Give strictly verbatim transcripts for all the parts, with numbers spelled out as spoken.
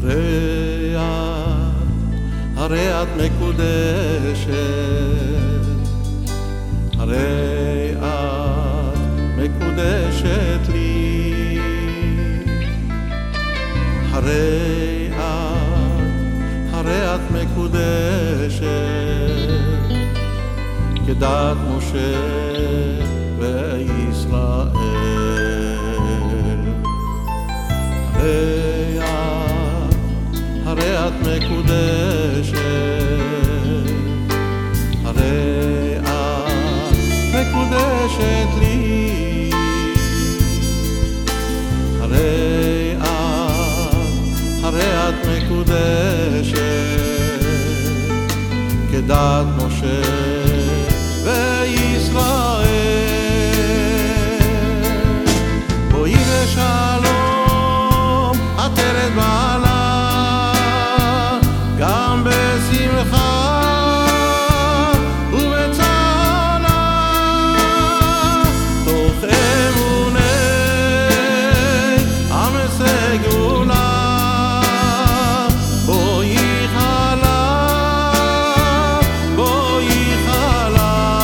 הרי את, הרי את מקודשת, הרי את מקודשת לי, הרי את, הרי את מקודשת, כדת משה וישראל. הרי את, הרי את מקודשת, הרי את מקודשת לי, הרי את, הרי את מקודשת, כדת משה וישראל. בואי בשלום עטרת בעלה, גם בשמחה ובצהלה, תוך אמוני עם סגולה. בואי חלה, בואי חלה,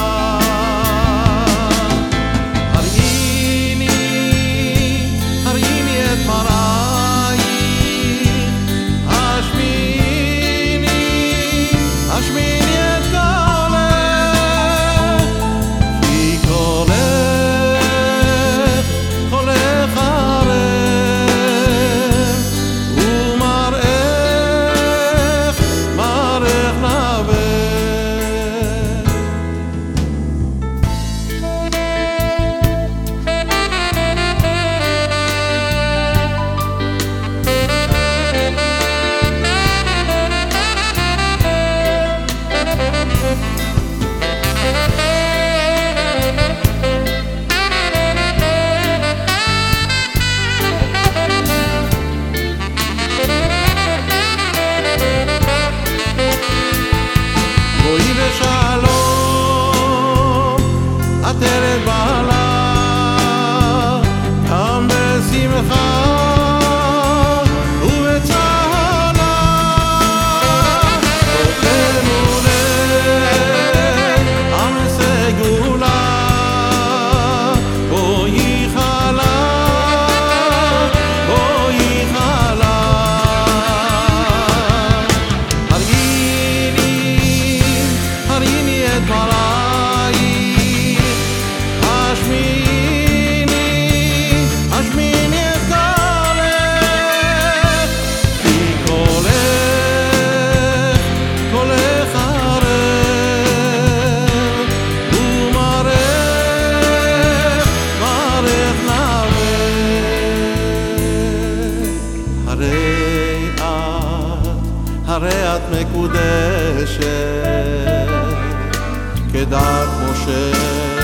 הראיני, הראיני את מראי, השמיני, השמיני את קולך, כי קולך, קולך ערב, ומראך, מראך נאווה. בואי בשלום עטרת בעלה, גם בשמחה ובצהלה, תוך אמוני עם סגולה. בואי חלה, בואי חלה, הראיני, הראיני את מראי, השמיני, השמיני את קולך, כי קולך, קולך ערב, ומראך, מראך נאווה. הרי את, הרי את מקודשת, כדת משה